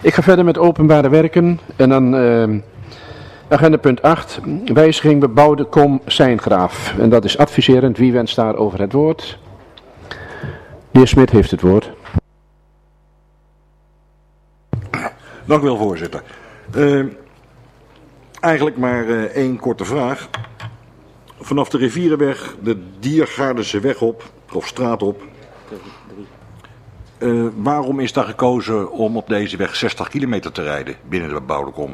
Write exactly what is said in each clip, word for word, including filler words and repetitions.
Ik ga verder met openbare werken en dan uh, agenda punt acht, wijziging bebouwde kom Seingraaf. En dat is adviserend. Wie wenst daar over het woord? De heer Smit heeft het woord. Dank u wel, voorzitter. Uh, eigenlijk maar uh, één korte vraag. Vanaf de Rivierenweg de Diergaardense weg op, of straat op. Uh, waarom is daar gekozen om op deze weg zestig kilometer te rijden binnen de bebouwde kom?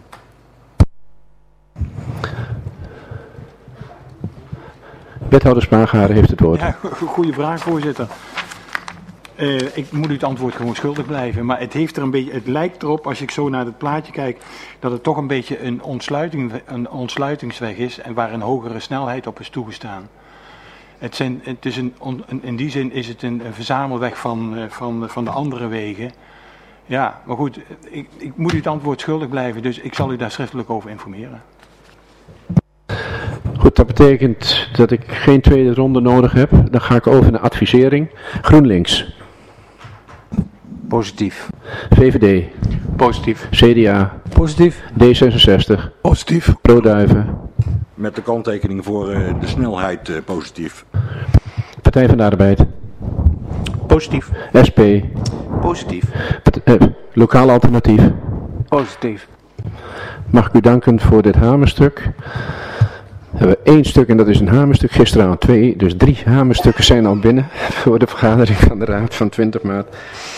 Wethouder Spangharen heeft het woord. Ja, goede vraag, voorzitter. Uh, ik moet u het antwoord gewoon schuldig blijven, maar het heeft er een beetje, het lijkt erop, als ik zo naar het plaatje kijk, dat het toch een beetje een, ontsluiting, een ontsluitingsweg is en waar een hogere snelheid op is toegestaan. Het zijn, het is een, in die zin is het een, een verzamelweg van, van, van de andere wegen. Ja, maar goed, ik, ik moet u het antwoord schuldig blijven, dus ik zal u daar schriftelijk over informeren. Goed, dat betekent dat ik geen tweede ronde nodig heb. Dan ga ik over naar advisering. GroenLinks. Positief. V V D. Positief. C D A. Positief. D zesenzestig. Positief. Pro-Duiven. Met de kanttekening voor uh, de snelheid uh, positief. Partij van de Arbeid. Positief. S P. Positief. Part- uh, Lokaal Alternatief. Positief. Mag ik u danken voor dit hamerstuk. We hebben één stuk en dat is een hamerstuk. Gisteravond twee, dus drie hamerstukken zijn al binnen voor de vergadering van de Raad van twintig maart.